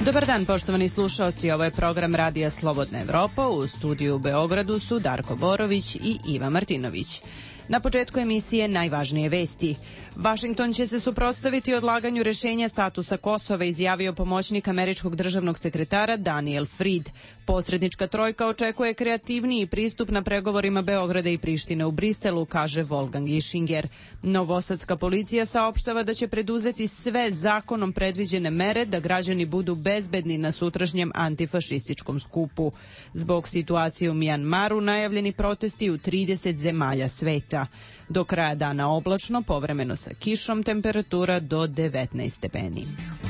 Dobar dan, poštovani slušaoci, ovo je program Radija Slobodna Evropa. U studiju u Beogradu su Darko Borović i Iva Martinović. Na početku emisije najvažnije vesti. Vašington će se suprotstaviti odlaganju rešenja statusa Kosova, izjavio pomoćnik američkog državnog sekretara Daniel Fried. Posrednička trojka očekuje kreativniji pristup na pregovorima Beograda i Prištine u Briselu, kaže Wolfgang Ischinger. Novosadska policija saopštava da će preduzeti sve zakonom predviđene mere da građani budu bezbedni na sutrašnjem antifašističkom skupu. Zbog situacije u Mjanmaru najavljeni protesti u 30 zemalja sveta. Do kraja dana oblačno, povremeno sa kišom, temperatura do 19 stepeni.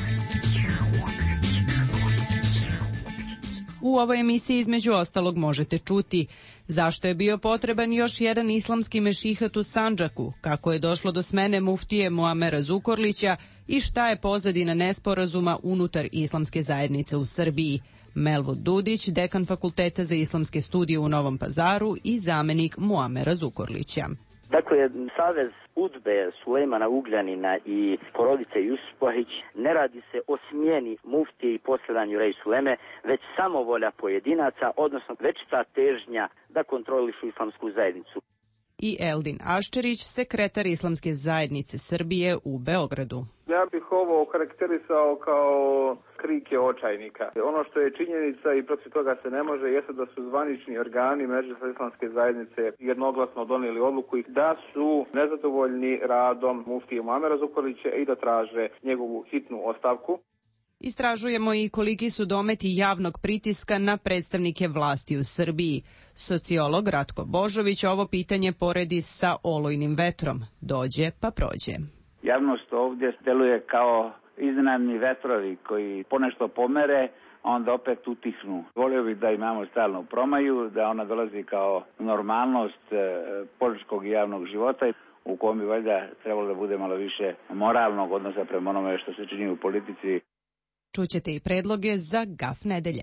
U ovoj emisiji između ostalog možete čuti zašto je bio potreban još jedan islamski mešihat u Sandžaku, kako je došlo do smene muftije Muamera Zukorlića i šta je pozadina nesporazuma unutar islamske zajednice u Srbiji. Melvud Dudić, dekan Fakulteta za islamske studije u Novom Pazaru i zamenik Muamera Zukorlića. Dakle, savez UDBE Sulejmana Ugljanina i porodice Jusupović ne radi se o smjeni muftije i posljedanju Rej Suleme, već samovolja pojedinaca, odnosno večita težnja da kontrolišu islamsku zajednicu. I Eldin Aščerić, sekretar Islamske zajednice Srbije u Beogradu. Ja bih ovo okarakterisao kao krike očajnika. Ono što je činjenica i protiv toga se ne može jeste da su zvanični organi Medžlisa Islamske zajednice jednoglasno donijeli odluku da su nezadovoljni radom muftije Muamera Zukorlića i da traže njegovu hitnu ostavku. Istražujemo i koliki su dometi javnog pritiska na predstavnike vlasti u Srbiji. Sociolog Ratko Božović ovo pitanje poredi sa olujnim vetrom. Dođe pa prođe. Javnost ovdje deluje kao iznenadni vetrovi koji ponešto pomere, onda opet utihnu. Volio bih da imamo stalnu promaju, da ona dolazi kao normalnost političkog i javnog života, u kom bi valjda trebalo da bude malo više moralnog odnosa prema onome što se čini u politici. Čućete i predloge za GAF nedelje.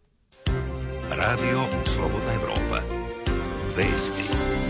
Radio Slobodna Evropa. Vesti.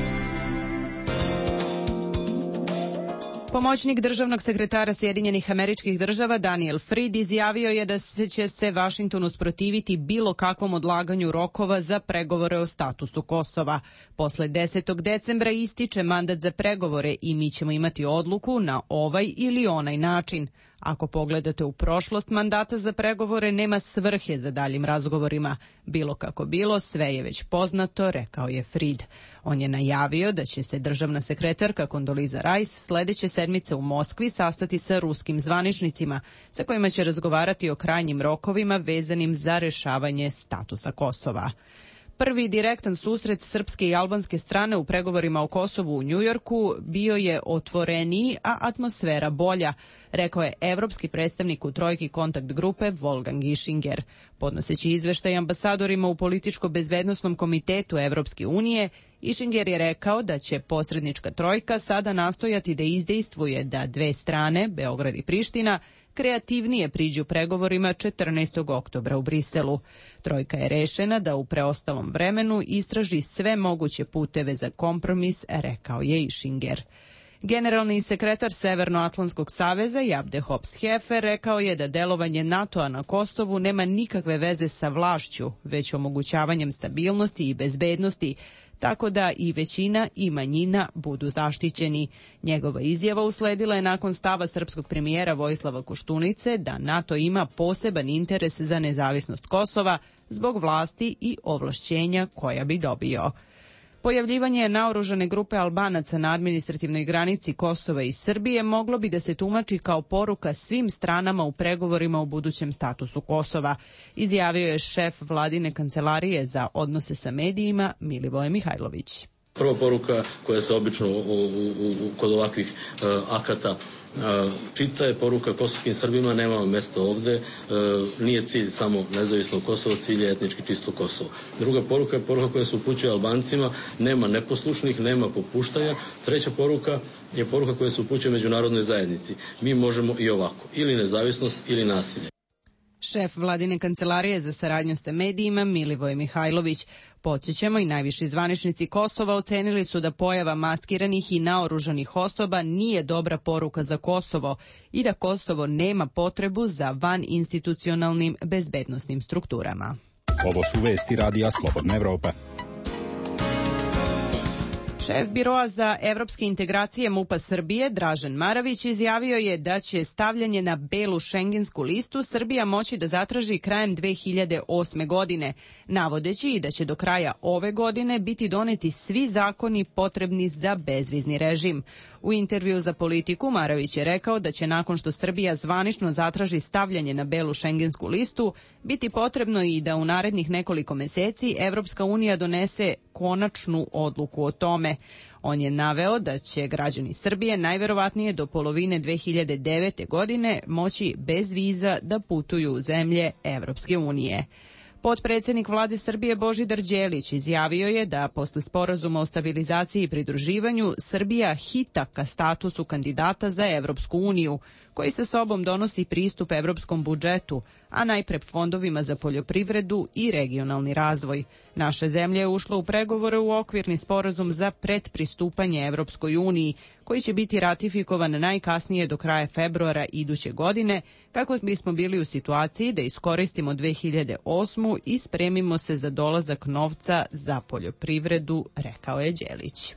Pomoćnik državnog sekretara Sjedinjenih Američkih Država Daniel Fried izjavio je da će se Vašington usprotiviti bilo kakvom odlaganju rokova za pregovore o statusu Kosova. Posle 10. decembra ističe mandat za pregovore i mi ćemo imati odluku na ovaj ili onaj način. Ako pogledate u prošlost mandata za pregovore, nema svrhe za daljim razgovorima. Bilo kako bilo, sve je već poznato, rekao je Fried. On je najavio da će se državna sekretarka Kondoliza Rice sledeće sedmice u Moskvi sastati sa ruskim zvaničnicima, sa kojima će razgovarati o krajnjim rokovima vezanim za rešavanje statusa Kosova. Prvi direktan susret srpske i albanske strane u pregovorima o Kosovu u Njujorku bio je otvoreniji, a atmosfera bolja, rekao je evropski predstavnik u trojki kontakt grupe Wolfgang Ischinger. Podnoseći izveštaj ambasadorima u političko-bezbednosnom komitetu Evropske unije, Ischinger je rekao da će posrednička trojka sada nastojati da izdejstvuje da dve strane, Beograd i Priština, kreativnije priđu pregovorima 14. oktobra u Briselu. Trojka je rešena da u preostalom vremenu istraži sve moguće puteve za kompromis, rekao je Ischinger. Generalni sekretar Severnoatlantskog saveza Jabde Hops-Hefer rekao je da delovanje NATO-a na Kosovu nema nikakve veze sa vlašću, već omogućavanjem stabilnosti i bezbednosti, tako da i većina i manjina budu zaštićeni. Njegova izjava usledila je nakon stava srpskog premijera Vojislava Koštunice da NATO ima poseban interes za nezavisnost Kosova zbog vlasti i ovlašćenja koja bi dobio. Pojavljivanje naoružane grupe Albanaca na administrativnoj granici Kosova i Srbije moglo bi da se tumači kao poruka svim stranama u pregovorima o budućem statusu Kosova, izjavio je šef vladine kancelarije za odnose sa medijima Milivoje Mihajlović. Prva poruka koja se obično kod ovakvih akata čita je poruka kosovskim Srbima: nema mesta ovde, nije cilj samo nezavisno Kosovo, cilj je etnički čisto Kosovo. Druga poruka je poruka koja se upućuje Albancima: nema neposlušnih, nema popuštanja. Treća poruka je poruka koja se upućuje međunarodnoj zajednici: mi možemo i ovako, ili nezavisnost ili nasilje. Šef vladine kancelarije za saradnju sa medijima Milivoj Mihajlović. Podsjećamo, i najviši zvaničnici Kosova ocenili su da pojava maskiranih i naoružanih osoba nije dobra poruka za Kosovo i da Kosovo nema potrebu za vaninstitucionalnim bezbednosnim strukturama. Ovo su vesti Radija Slobodna Evropa. Šef Biroa za evropske integracije MUP-a Srbije, Dražen Maravić, izjavio je da će stavljanje na belu šengensku listu Srbija moći da zatraži krajem 2008. godine, navodeći i da će do kraja ove godine biti doneti svi zakoni potrebni za bezvizni režim. U intervju za Politiku Maravić je rekao da će nakon što Srbija zvanično zatraži stavljanje na belu šengensku listu, biti potrebno i da u narednih nekoliko meseci Evropska unija donese konačnu odluku o tome. On je naveo da će građani Srbije najverovatnije do polovine 2009. godine moći bez viza da putuju u zemlje Evropske unije. Potpredsednik vlade Srbije Božidar Đelić izjavio je da posle sporazuma o stabilizaciji i pridruživanju Srbija hita ka statusu kandidata za Evropsku uniju, koji sa sobom donosi pristup evropskom budžetu, a najpre fondovima za poljoprivredu i regionalni razvoj. Naša zemlja je ušla u pregovore u okvirni sporazum za predpristupanje Evropskoj uniji, koji će biti ratifikovan najkasnije do kraja februara iduće godine, kako bismo bili u situaciji da iskoristimo 2008. i spremimo se za dolazak novca za poljoprivredu, rekao je Đelić.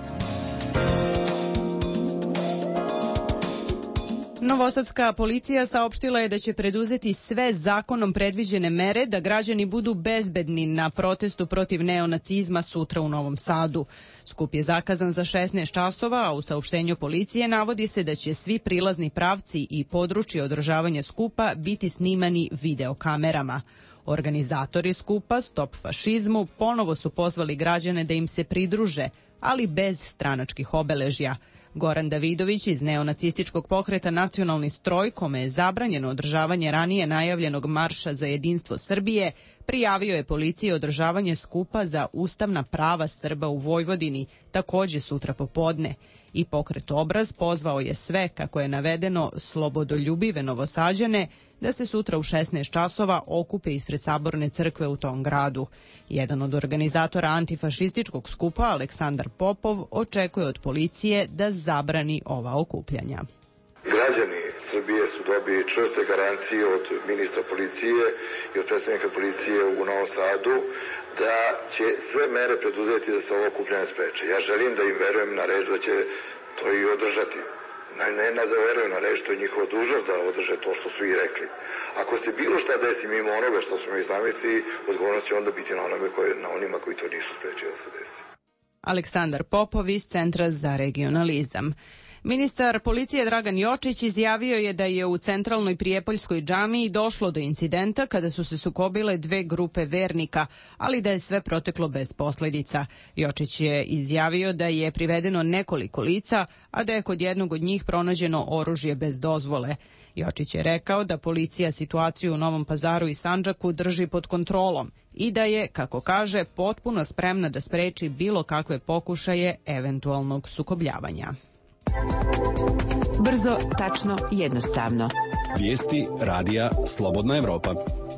Novosadska policija saopštila je da će preduzeti sve zakonom predviđene mere da građani budu bezbedni na protestu protiv neonacizma sutra u Novom Sadu. Skup je zakazan za 16 časova, a u saopštenju policije navodi se da će svi prilazni pravci i područje održavanja skupa biti snimani videokamerama. Organizatori skupa Stop fašizmu ponovo su pozvali građane da im se pridruže, ali bez stranačkih obeležja. Goran Davidović iz neonacističkog pokreta Nacionalni stroj, kome je zabranjeno održavanje ranije najavljenog marša za jedinstvo Srbije, prijavio je policiji održavanje skupa za ustavna prava Srba u Vojvodini, takođe sutra popodne. I pokret Obraz pozvao je sve, kako je navedeno, slobodoljubive Novosađane da se sutra u 16 časova okupe ispred Saborne crkve u tom gradu. Jedan od organizatora antifašističkog skupa, Aleksandar Popov, očekuje od policije da zabrani ova okupljanja. Građani Srbije su dobili čvrste garancije od ministra policije i od predstavnika policije u Novom Sadu da će sve mere preduzeti da se ovo okupljanje spreče. Ja želim da im verujem na reč da će to i održati. Ne da verujem na reč, to je njihova dužnost da održe to što su i rekli. Ako se bilo šta desi mimo onoga što smo mi zamislili, odgovornost će onda biti na onima koji to nisu sprečili da se desi. Aleksandar Popov iz Centra za regionalizam. Ministar policije Dragan Jočić izjavio je da je u centralnoj Prijepoljskoj džamiji došlo do incidenta kada su se sukobile dve grupe vernika, ali da je sve proteklo bez posledica. Jočić je izjavio da je privedeno nekoliko lica, a da je kod jednog od njih pronađeno oružje bez dozvole. Jočić je rekao da policija situaciju u Novom Pazaru i Sandžaku drži pod kontrolom i da je, kako kaže, potpuno spremna da spreči bilo kakve pokušaje eventualnog sukobljavanja. Brzo, tačno, jednostavno. Vijesti Radija Slobodna Evropa.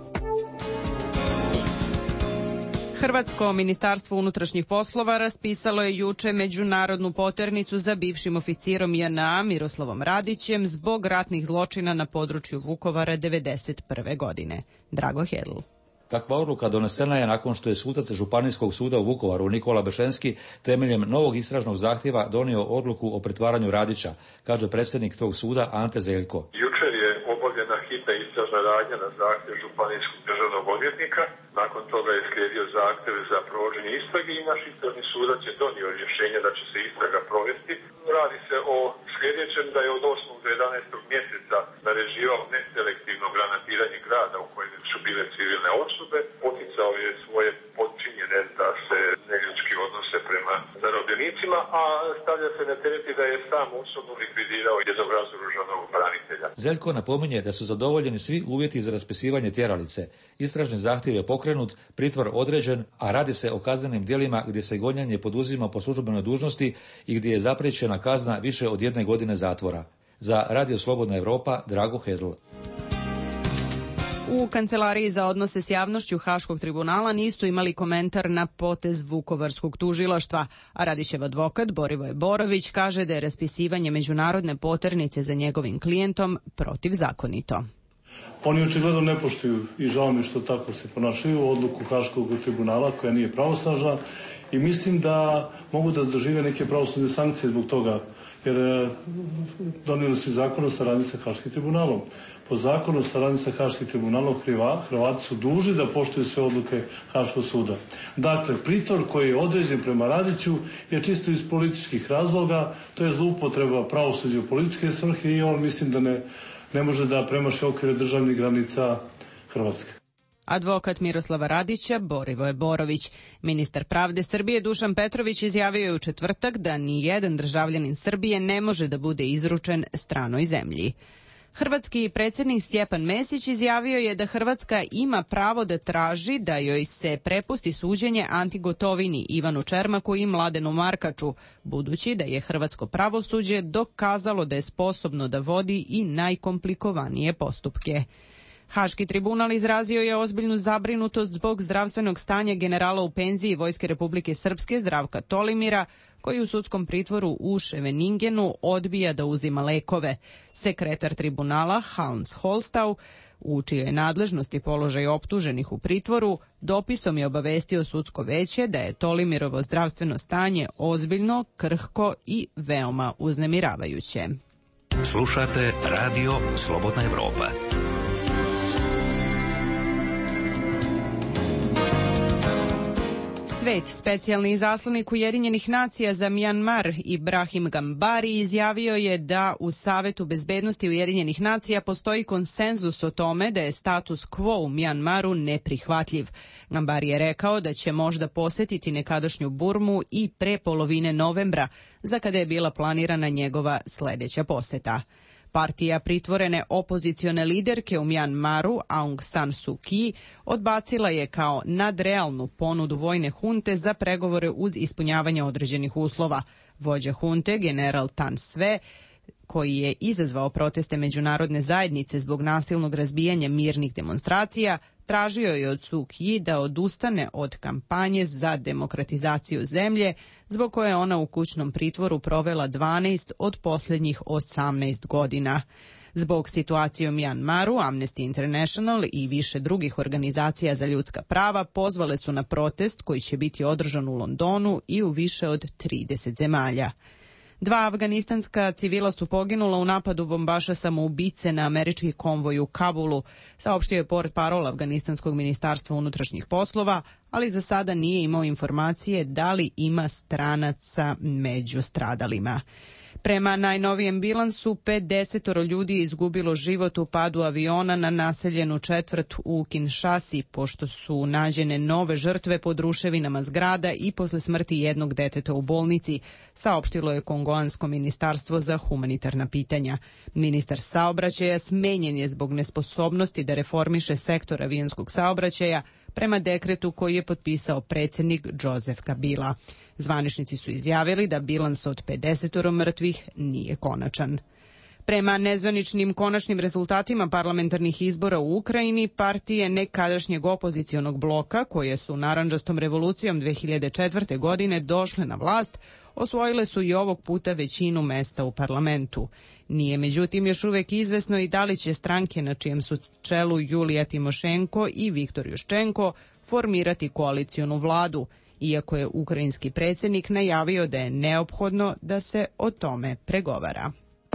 Hrvatsko ministarstvo unutrašnjih poslova raspisalo je juče međunarodnu poternicu za bivšim oficirom JNA Miroslavom Radićem zbog ratnih zločina na području Vukovara 1991. godine. Drago Hedl. Takva odluka donesena je nakon što je sudac Županijskog suda u Vukovaru Nikola Bešenski temeljem novog istražnog zahtjeva donio odluku o pretvaranju Radića, kaže predsjednik tog suda Ante Zeljko. Jučer je obavljena hitna istražna radnja na zahtjev Županijskog državnog odvjetnika. Nakon toga je slijedio zahtjev za provođenje istrage i naš istražni sudac je donio rješenje da će se istraga provesti. Radi se o sljedećem, da je od 8. do 11. mjeseca naređivao neselektivno granatiranje grada u kojem su bile civilne osobe. Poticao je svoje podčinjene da se neljudski odnose prema zarobljenicima, a stavlja se na tereti da je sam osobno likvidirao jednog razoružanog branitelja. Zeljko napominje da su zadovoljeni svi uvjeti za raspisivanje tjeralice. Istražni zahtjev je pokrenut, pritvor određen, a radi se o kaznenim djelima gdje se gonjanje poduzima po službenoj dužnosti i gdje je zapriječena kazna više od 1 godine zatvora. Za Radio Slobodna Evropa, Drago Hedl. U Kancelariji za odnose s javnošću Haškog tribunala nisu imali komentar na potez Vukovarskog tužilaštva, a Radićev advokat Borivoje Borović kaže da je raspisivanje međunarodne poternice za njegovim klijentom protivzakonito. Oni očigledno ne poštuju i žao mi što tako se ponašaju odluku Haškog tribunala koja nije pravosnažna i mislim da mogu da dožive neke pravosnažne sankcije zbog toga, jer donijeli su zakon o saradnji sa Haškim tribunalom. Po zakonu o saradnji sa Haškim tribunalom Hrvati su dužni da poštuju sve odluke Haškog suda. Dakle, pritvor koji je određen prema Radiću je čisto iz političkih razloga, to je zloupotreba pravosuđa u političke svrhe i on mislim da ne može da premaši okvire državnih granica Hrvatske. Advokat Miroslava Radića Borivoje Borović. Ministar pravde Srbije Dušan Petrović izjavio je u četvrtak da ni jedan državljanin Srbije ne može da bude izručen stranoj zemlji. Hrvatski predsjednik Stjepan Mesić izjavio je da Hrvatska ima pravo da traži da joj se prepusti suđenje Anti Gotovini, Ivanu Čermaku i Mladenu Markaču, budući da je hrvatsko pravosuđe dokazalo da je sposobno da vodi i najkomplikovanije postupke. Haški tribunal izrazio je ozbiljnu zabrinutost zbog zdravstvenog stanja generala u penziji Vojske Republike Srpske Zdravka Tolimira, koji u sudskom pritvoru u Ševeningenu odbija da uzima lekove. Sekretar tribunala Hans Holstau, u čijoj nadležnosti položaj optuženih u pritvoru, dopisom je obavestio sudsko veće da je Tolimirovo zdravstveno stanje ozbiljno, krhko i veoma uznemiravajuće. Slušate Radio Slobodna Evropa. Specijalni izaslanik Ujedinjenih nacija za Mjanmar Ibrahim Gambari izjavio je da u Savetu bezbednosti Ujedinjenih nacija postoji konsenzus o tome da je status quo u Mjanmaru neprihvatljiv. Gambari je rekao da će možda posetiti nekadašnju Burmu i pre polovine novembra, za kada je bila planirana njegova sledeća poseta. Partija pritvorene opozicione liderke u Mjanmaru, Aung San Suu Kyi, odbacila je kao nadrealnu ponudu vojne hunte za pregovore uz ispunjavanje određenih uslova. Vođa hunte, general Tan Sve, koji je izazvao proteste međunarodne zajednice zbog nasilnog razbijanja mirnih demonstracija, tražio je od Suu Kyi da odustane od kampanje za demokratizaciju zemlje, zbog koje je ona u kućnom pritvoru provela 12 od posljednjih 18 godina. Zbog situacije u Mjanmaru, Amnesty International i više drugih organizacija za ljudska prava pozvale su na protest koji će biti održan u Londonu i u više od 30 zemalja. 2 afganistanska civila su poginula u napadu bombaša samoubice na američki konvoj u Kabulu, saopštio je portparol Afganistanskog ministarstva unutrašnjih poslova, ali za sada nije imao informacije da li ima stranaca među stradalima. Prema najnovijem bilansu, 50 ljudi je izgubilo život u padu aviona na naseljenu četvrt u Kinshasi, pošto su nađene nove žrtve pod ruševinama zgrada i posle smrti jednog deteta u bolnici, saopštilo je kongoansko ministarstvo za humanitarna pitanja. Ministar saobraćaja smenjen je zbog nesposobnosti da reformiše sektor avijanskog saobraćaja, prema dekretu koji je potpisao predsjednik Joseph Kabila. Zvaničnici su izjavili da bilans od 50 mrtvih nije konačan. Prema nezvaničnim konačnim rezultatima parlamentarnih izbora u Ukrajini, partije nekadašnjeg opozicionog bloka, koje su narandžastom revolucijom 2004. godine došle na vlast, osvojile su i ovog puta većinu mesta u parlamentu. Nije međutim još uvek izvesno i da li će stranke na čijem su čelu Julija Timošenko i Viktor Juščenko formirati koalicionu vladu, iako je ukrajinski predsjednik najavio da je neophodno da se o tome pregovara.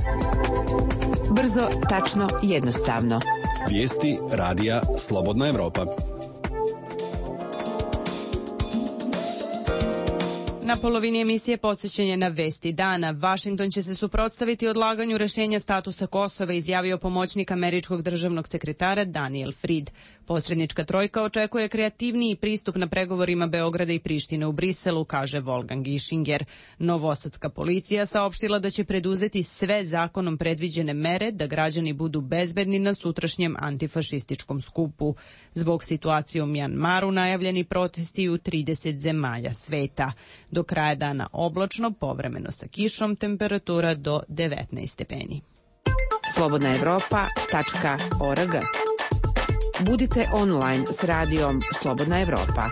Brzo, tačno, jednostavno. Vijesti radija Slobodna Evropa. Na polovini emisije posvećenje na vesti dana. Vašington će se suprotstaviti odlaganju rešenja statusa Kosova, izjavio pomoćnik američkog državnog sekretara Daniel Fried. Posrednička trojka očekuje kreativniji pristup na pregovorima Beograda i Prištine u Briselu, kaže Wolfgang Ischinger. Novosadska policija saopštila da će preduzeti sve zakonom predviđene mere da građani budu bezbedni na sutrašnjem antifašističkom skupu. Zbog situacije u Mjanmaru najavljeni protesti u 30 zemalja sveta. Do kraja dana oblačno, povremeno sa kišom, temperatura do 19 stepeni. Slobodnaevropa.org. Budite online s radijom Slobodna Evropa.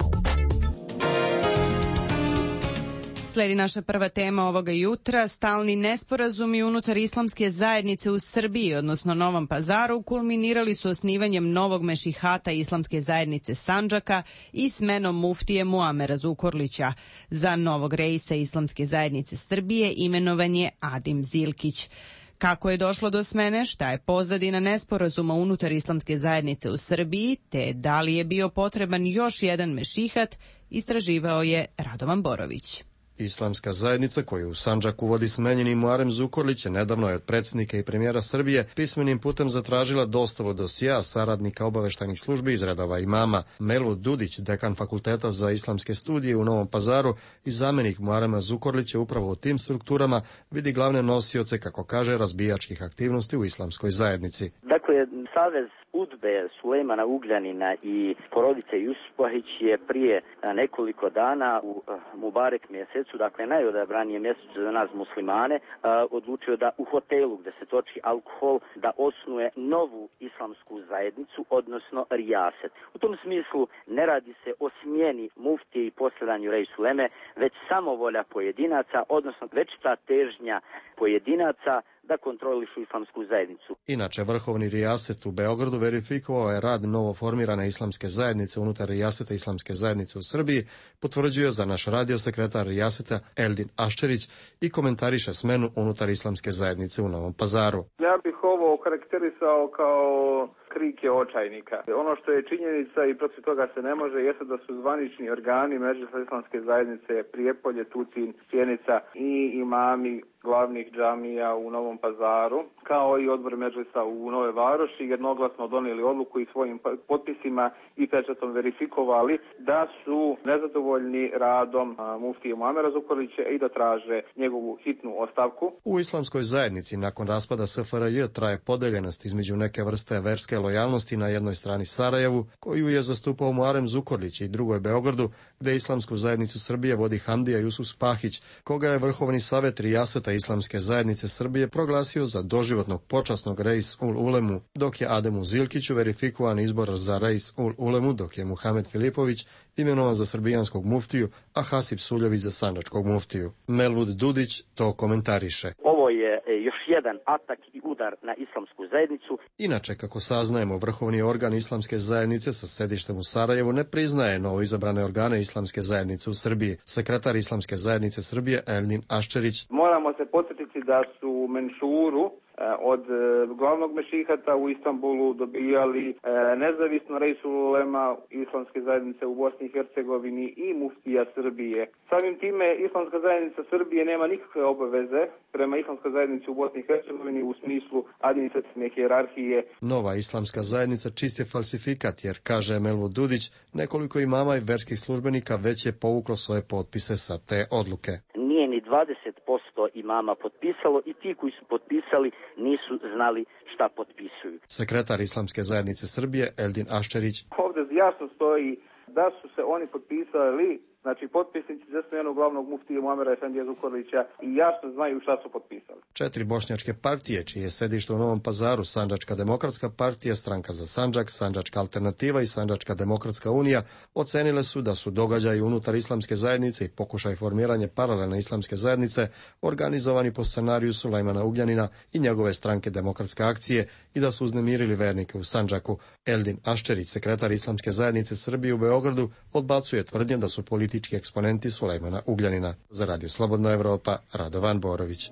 Sledi naša prva tema ovoga jutra. Stalni nesporazumi unutar islamske zajednice u Srbiji, odnosno Novom Pazaru, kulminirali su osnivanjem novog mešihata islamske zajednice Sandžaka i smenom muftije Muamera Zukorlića. Za novog reisa islamske zajednice Srbije imenovan je Adim Zilkić. Kako je došlo do smene, šta je pozadina nesporazuma unutar islamske zajednice u Srbiji, te da li je bio potreban još jedan mešihat, istraživao je Radovan Borović. Islamska zajednica koju u Sandžaku vodi smenjeni Muarem Zukorlić nedavno je od predsjednika i premijera Srbije pismenim putem zatražila dostavu dosija saradnika obaveštajnih službi iz redova imama. Melvud Dudić, dekan Fakulteta za islamske studije u Novom Pazaru i zamjenik Muarema Zukorlića upravo u tim strukturama vidi glavne nosioce, kako kaže, razbijačkih aktivnosti u islamskoj zajednici. Dakle, Savez UDBE Sulejmana Ugljanina i porodice Juspohić je prije nekoliko dana u Mubarek mjesecu, dakle najodabranije mjesecu za nas muslimane, odlučio da u hotelu gdje se toči alkohol da osnuje novu islamsku zajednicu, odnosno rijaset. U tom smislu ne radi se o smjeni muftije i posljedanju reisu uleme, već samovolja pojedinaca, odnosno već ta težnja pojedinaca da kontrolišu islamsku zajednicu. Inače, vrhovni rijaset u Beogradu verifikovao je rad novoformirane islamske zajednice unutar rijaseta islamske zajednice u Srbiji, potvrđuje za naš radio sekretar rijaseta Eldin Aščerić i komentariše smenu unutar islamske zajednice u Novom Pazaru. Ja bih ovo okarakterisao kao krike očajnika. Ono što je činjenica i protiv toga se ne može jeste da su zvanični organi Medžlisa islamske zajednice Prijepolje, Tutin, Sjenica i imami glavnih džamija u Novom Pazaru, kao i odbor Medžlisa u Nove Varoši, jednoglasno donijeli odluku i svojim potpisima i pečatom verifikovali da su nezadovoljni radom muftije Muamera Zukorlića i da traže njegovu hitnu ostavku. U islamskoj zajednici nakon raspada SFRJ traje podeljenost između neke vrste verske lojalnosti na jednoj strani Sarajevu, koju je zastupao Muarem Zukorlić, i drugoj Beogradu, gde islamsku zajednicu Srbije vodi Hamdija Jusuf Spahić, koga je Vrhovni savet rijaseta islamske zajednice Srbije proglasio za doživotnog počasnog reis ul ulemu, dok je Ademu Zilkiću verifikovan izbor za reis ul ulemu, dok je Muhamed Filipović imenovan za srbijanskog muftiju, a Hasip Suljović za sandžačkog muftiju. Melvud Dudić to komentariše. Ovo je još jedan atak i udar na islamsku zajednicu. Inače, kako saznajemo, vrhovni organ islamske zajednice sa sedištem u Sarajevu ne priznaje novo izabrane organe islamske zajednice u Srbiji. Sekretar islamske zajednice Srbije Eldin Aščerić. Moramo se podsjetiti da su u Menšuru od glavnog mešihata u Istanbulu dobijali nezavisno reisul ulema islamske zajednice u Bosni i Hercegovini i muftija Srbije. Samim time islamska zajednica Srbije nema nikakve obaveze prema islamskoj zajednici u Bosni i Hercegovini u smislu administrativne hijerarhije. Nova islamska zajednica čist je falsifikat, jer, kaže Melvud Dudić, nekoliko imama i verskih službenika već je povuklo svoje potpise sa te odluke. Nije ni 20% imama potpisalo i ti koji su potpisali nisu znali šta potpisuju. Sekretar islamske zajednice Srbije Eldin Aščerić. Ovdje jasno stoji da su se oni potpisali, znači potpisnici za smjenu glavnog muftije Muamera Efendija Zukorlića, i jasno znaju šta su potpisali. 4 bošnjačke partije, čije je sedište u Novom Pazaru, Sandžačka demokratska partija, Stranka za Sandžak, Sandžačka alternativa i Sandžačka demokratska unija, ocenile su da su događaji unutar islamske zajednice i pokušaj formiranja paralelne islamske zajednice organizovani po scenariju Sulejmana Ugljanina i njegove stranke Demokratska akcije i da su uznemirili vernike u Sandžaku. Eldin Aščerić, sekretar islamske zajednice Srbije u Beogradu, odbacuje tvrdnje da su politički eksponenti Sulejmana Ugljanina. Za Radio Slobodna Evropa, Radovan Borović.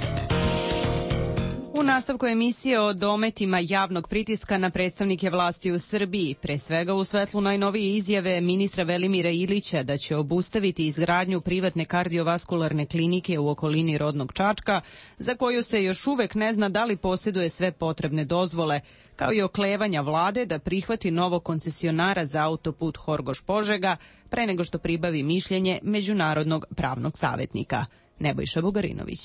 U nastavku emisije o dometima javnog pritiska na predstavnike vlasti u Srbiji, pre svega u svetlu najnovije izjave ministra Velimira Ilića da će obustaviti izgradnju privatne kardiovaskularne klinike u okolini rodnog Čačka, za koju se još uvek ne zna da li posjeduje sve potrebne dozvole, kao i oklevanja vlade da prihvati novog koncesionara za autoput Horgoš-Požega pre nego što pribavi mišljenje Međunarodnog pravnog savjetnika. Nebojša Bugarinović.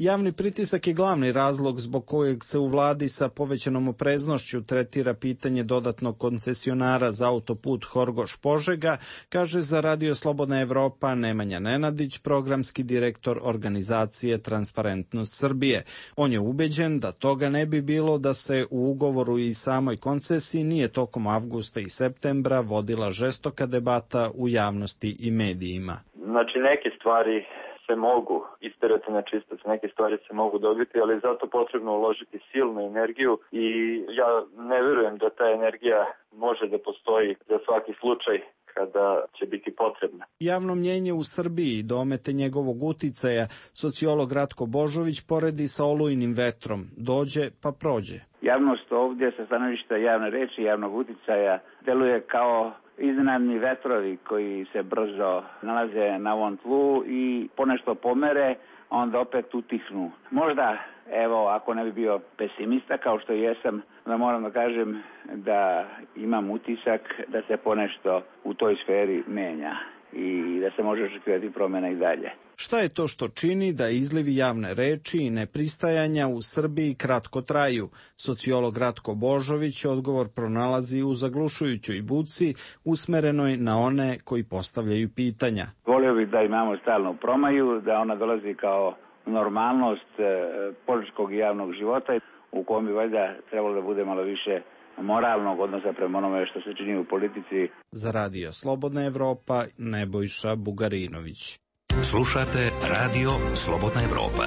Javni pritisak je glavni razlog zbog kojeg se u vladi sa povećanom opreznošću tretira pitanje dodatnog koncesionara za autoput Horgoš-Požega, kaže za Radio Slobodna Evropa Nemanja Nenadić, programski direktor organizacije Transparentnost Srbije. On je ubeđen da toga ne bi bilo da se u ugovoru i samoj koncesiji nije tokom avgusta i septembra vodila žestoka debata u javnosti i medijima. Znači neke stvari se mogu isterati na čistac, neke stvari se mogu dobiti, ali zato potrebno uložiti silnu energiju i ja ne verujem da ta energija može da postoji za svaki slučaj kada će biti potrebna. Javno mnjenje u Srbiji, domete njegovog uticaja, sociolog Ratko Božović poredi sa olujnim vetrom. Dođe pa prođe. Javnost ovdje sa stanovišta javne reči i javnog uticaja deluje kao iznenadni vetrovi koji se brzo nalaze na ovom tlu i ponešto pomere, onda opet utihnu. Možda, evo, ako ne bi bio pesimista kao što jesam, da moram da kažem da imam utisak da se ponešto u toj sferi menja i da se može očekivati promjena i dalje. Šta je to što čini da izlivi javne reči i nepristajanja u Srbiji kratko traju? Sociolog Ratko Božović odgovor pronalazi u zaglušujućoj buci usmerenoj na one koji postavljaju pitanja. Volio bih da imamo stalnu promaju, da ona dolazi kao normalnost političkog i javnog života u kojem bi valjda trebalo da bude malo više moralnog odnosa prema onome što se čini u politici. Za Radio Slobodna Evropa, Nebojša Bugarinović. Slušate Radio Slobodna Evropa.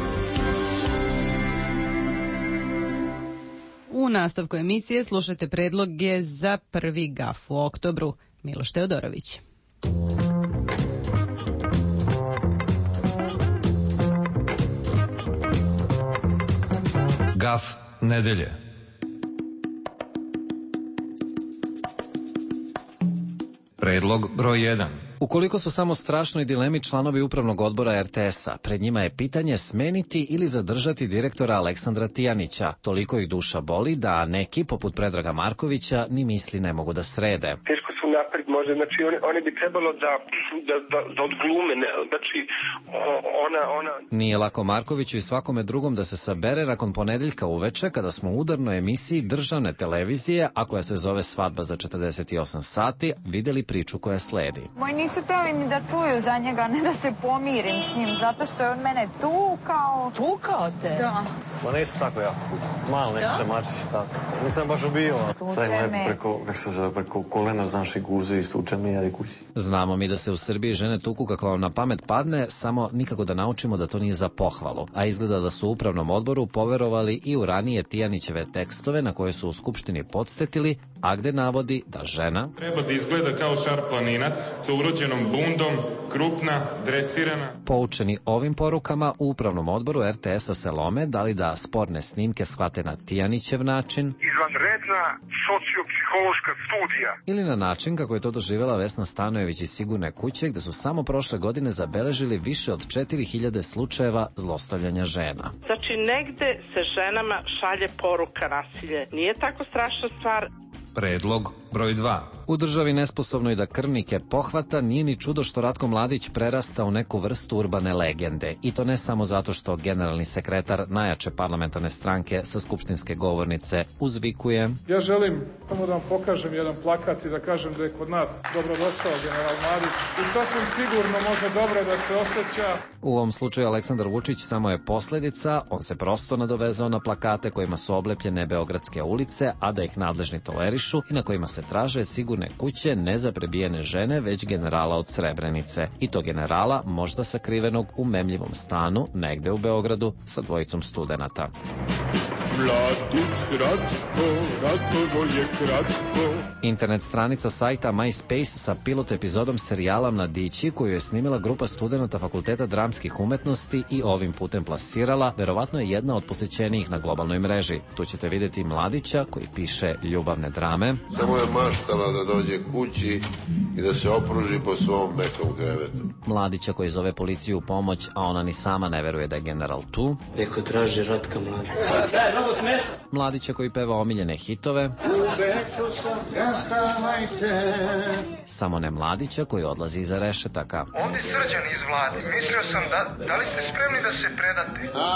U nastavku emisije slušate predloge za prvi GAF u oktobru. Miloš Teodorović. GAF nedelje. Predlog broj 1. Ukoliko su samo strašnoj dilemi članovi upravnog odbora RTS-a, pred njima je pitanje smeniti ili zadržati direktora Aleksandra Tijanića. Toliko ih duša boli da neki, poput Predraga Markovića, ni misli ne mogu da srede. Teško su napred možda, znači oni bi trebalo da odglume, znači ona... Nije lako Markoviću i svakome drugom da se sabere nakon ponedeljka uveče kada smo u udarnoj emisiji državne televizije, a koja se zove Svadba za 48 sati, videli priču koja sledi. Moji nisu teli ni da čuju za njega, ne da se pomirim s njim, zato što je on mene tukao. Tukao te? Da. Ma nisu tako jako. Malo neko se mači, tako. Nisam baš ubio. Tuče me. Preko kolena znaš i guze i stuče mi ja i kući. Znamo mi da se u Srbiji žene tuku kako vam na pamet padne, samo nikako da naučimo da to nije za pohvalu. A izgleda da su u upravnom odboru poverovali i u ranije Tijanićeve tekstove na koje su u Skupštini podstetili, a gde navodi da žena treba da izgleda kao šarplaninac sa urođenom bundom, krupna, dresirana. Poučeni ovim porukama, u upravnom odboru RTS-a se lome da li da sporne snimke shvate na Tijanićev način, izvanredna sociopsihološka studija, ili na način kako je to doživjela Vesna Stanojević iz Sigurne kuće, gde su samo prošle godine zabeležili više od 4000 slučajeva zlostavljanja žena. Znači, negde se ženama šalje poruka nasilje. Nije tako strašna stvar. Predlog broj 2. U državi nesposobnoj da krvnike pohvata nije ni čudo što Ratko Mladić prerasta u neku vrstu urbane legende. I to ne samo zato što generalni sekretar najjače parlamentarne stranke sa skupštinske govornice uzvikuje: Ja želim samo da vam pokažem jedan plakat i da kažem da je kod nas dobrodošao general Mladić i sasvim sigurno može dobro da se osjeća. U ovom slučaju Aleksandar Vučić samo je posledica, on se prosto nadovezao na plakate kojima su oblepljene beogradske ulice, a da ih nadležni tolerišu i na kojima se traže sigurne kuće ne za prebijene žene, već generala od Srebrenice. I to generala možda sakrivenog u memljivom stanu negde u Beogradu sa dvojicom studenata. Mladić Ratovo je kratko. Internet stranica sajta MySpace sa pilot epizodom serijala Mladići, koju je snimila grupa studenata Fakulteta dramskih umetnosti i ovim putem plasirala, verovatno je jedna od posećenijih na globalnoj mreži. Tu ćete vidjeti Mladića koji piše ljubavne drame. Samo je maštala da dođe kući i da se opruži po svom mekom krevetu. Mladića koji zove policiju u pomoć, a ona ni sama ne veruje da je general tu. Neko traži Ratka Mladića. ovo smešno? Mladića koji peva omiljene hitove. U Beču sam, gastavajte. Samo ne Mladića koji odlazi iza rešetaka. Ovdje Srđan iz Vlade. Mislio sam da li ste spremni da se predate?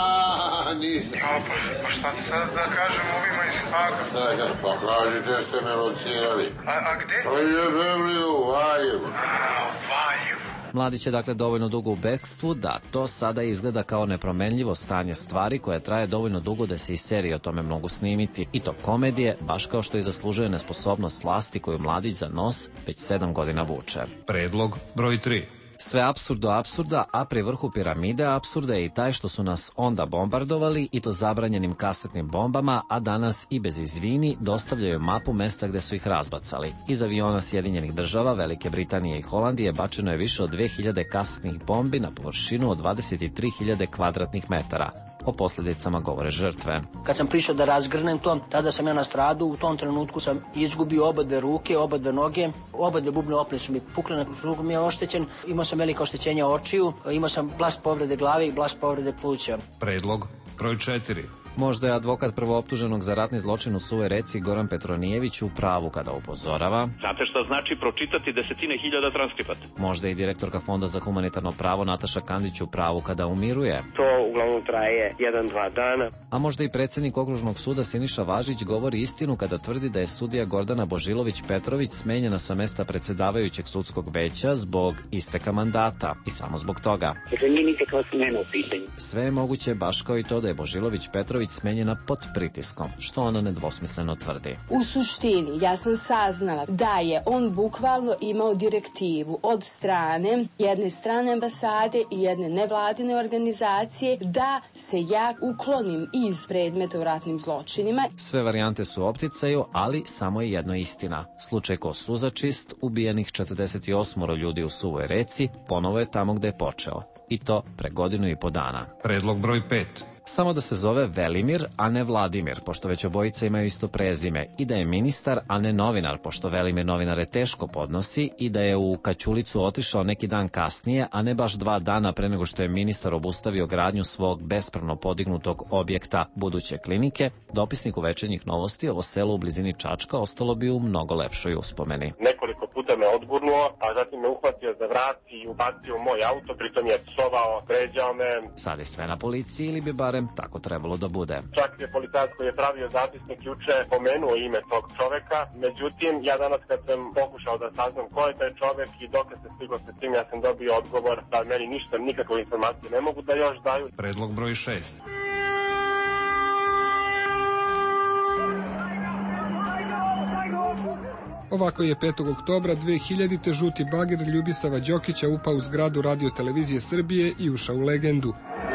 Nisam. Pa šta sad da kažem ovima iz Haga? Pa kažite ste me locirali. A gde? Pa jebem li u Valjevu. Valjevu. Mladić je dakle dovoljno dugo u bekstvu da to sada izgleda kao nepromenljivo stanje stvari koje traje dovoljno dugo da se i serije o tome mogu snimiti. I to komedije, baš kao što i zaslužuje nesposobnost vlasti koju Mladić za nos već 7 godina vuče. Predlog broj 3. Sve apsurd do apsurda, a pri vrhu piramide apsurda je i taj što su nas onda bombardovali i to zabranjenim kasetnim bombama, a danas i bez izvini dostavljaju mapu mesta gde su ih razbacali. Iz aviona Sjedinjenih država, Velike Britanije i Holandije bačeno je više od 2000 kasetnih bombi na površinu od 23.000 kvadratnih metara. O posljedicama govore žrtve. Kad sam prišao da razgrnem to, tada sam ja nastradu, u tom trenutku sam izgubio obadve ruke, obadve noge, obadve bubne opne su mi pukle, ruku mi je oštećen, imao sam veliko oštećenje očiju, imao sam blast povrede glave i blast povrede pluća. Predlog broj 4. Možda je advokat prvooptuženog za ratni zločin u Suvoj Reci Goran Petronijević u pravu kada upozorava. Znate šta znači pročitati desetine hiljada transkripata? Možda je i direktorka Fonda za humanitarno pravo Nataša Kandić u pravu kada umiruje. To uglavnom traje 1-2 dana. A možda i predsjednik Okružnog suda Siniša Važić govori istinu kada tvrdi da je sudija Gordana Božilović-Petrović smenjena sa mesta predsjedavajućeg sudskog veća zbog isteka mandata i samo zbog toga. Dakle, nije nikakva smena u pitanju. Sve je moguće baš kao i to da je Božilović-Petrović smenjena pod pritiskom, što ona nedvosmisleno tvrdi. U suštini, ja sam saznala da je on bukvalno imao direktivu od strane jedne strane ambasade i jedne nevladine organizacije da se ja uklonim iz predmeta u ratnim zločinima. Sve varijante su u opticaju, ali samo je jedno istina. Slučaj Kosuzačist, ubijenih 48 ljudi u Suvoj Reci, ponovo je tamo gde je počeo. I to pre 1.5 godina. Predlog broj 5. Samo da se zove Velimir, a ne Vladimir, pošto već obojica imaju isto prezime, i da je ministar, a ne novinar, pošto Velimir novinare teško podnosi, i da je u Kaćulicu otišao neki dan kasnije, a ne baš 2 dana pre nego što je ministar obustavio gradnju svog bespravno podignutog objekta buduće klinike, dopisniku Večernjih novosti ovo selo u blizini Čačka ostalo bi u mnogo lepšoj uspomeni. Nekoliko puta me odgurnuo, a zatim me uhvatio za vrat i ubacio u moj auto, pritom je psovao, vređao me. Sad je sve na policiji ili bi barem tako trebalo da bude. Čak je policajac koji je pravio zapisnik juče pomenuo ime tog čoveka, međutim ja danas kad sam pokušao da saznam ko je taj čovek i dok se stigao sa tim, ja sam dobio odgovor da meni ništa, nikakve informacije ne mogu da još daju. Predlog broj 6. Ovako je 5. oktobra 2000. žuti bager Ljubisava Đokića upao u zgradu Radio televizije Srbije i ušao u legendu.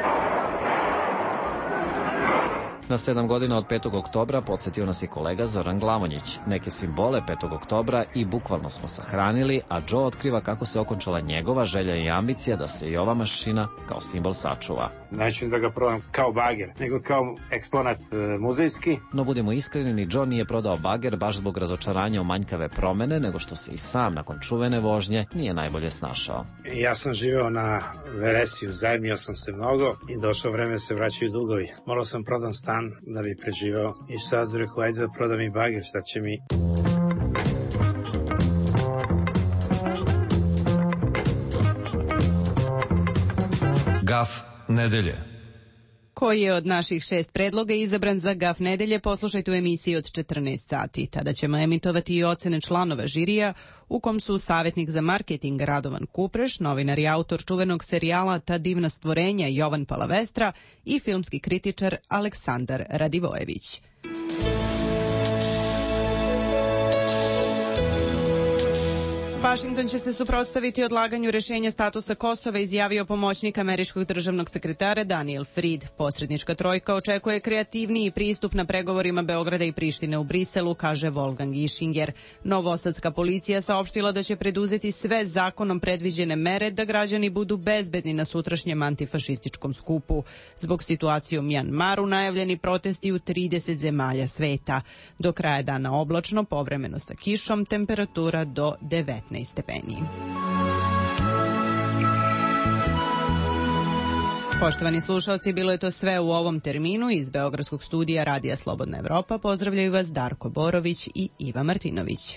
Na 7 godina od 5. oktobra podsjetio nas i kolega Zoran Glavonjić. Neke simbole 5. oktobra i bukvalno smo sahranili, a Joe otkriva kako se okončala njegova želja i ambicija da se i ova mašina kao simbol sačuva. Neću da ga prodam kao bager, nego kao eksponat muzejski. No budemo iskreni, ni Joe nije prodao bager baš zbog razočaranja u manjkave promene, nego što se i sam nakon čuvene vožnje nije najbolje snašao. Ja sam živeo na Veresiju, zajmio sam se mnogo i došlo vreme se vraćaju dugovi. Morao sam prodam stan da bi preživao i sad rekao, ajde da prodam i bager, šta će mi... Gaf nedelje. Koji je od naših 6 predloga izabran za Gaf nedelje, poslušajte u emisiji od 14 sati. Tada ćemo emitovati i ocene članova žirija, u kom su savjetnik za marketing Radovan Kupreš, novinar i autor čuvenog serijala Ta divna stvorenja Jovan Palavestra i filmski kritičar Aleksandar Radivojević. Vašington će se suprotstaviti odlaganju rešenja statusa Kosova, izjavio pomoćnik američkog državnog sekretara Daniel Fried. Posrednička trojka očekuje kreativniji pristup na pregovorima Beograda i Prištine u Briselu, kaže Wolfgang Ischinger. Novosadska policija saopštila da će preduzeti sve zakonom predviđene mere da građani budu bezbedni na sutrašnjem antifašističkom skupu. Zbog situacije u Mjanmaru najavljeni protesti u 30 zemalja sveta. Do kraja dana oblačno, povremeno sa kišom, temperatura do 19 stepeni. Poštovani slušalci, bilo je to sve u ovom terminu. Iz Beogradskog studija Radija Slobodna Evropa pozdravljaju vas Darko Borović i Iva Martinović.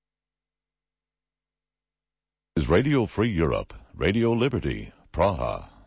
Radio Free Europe, Radio Liberty, Praha.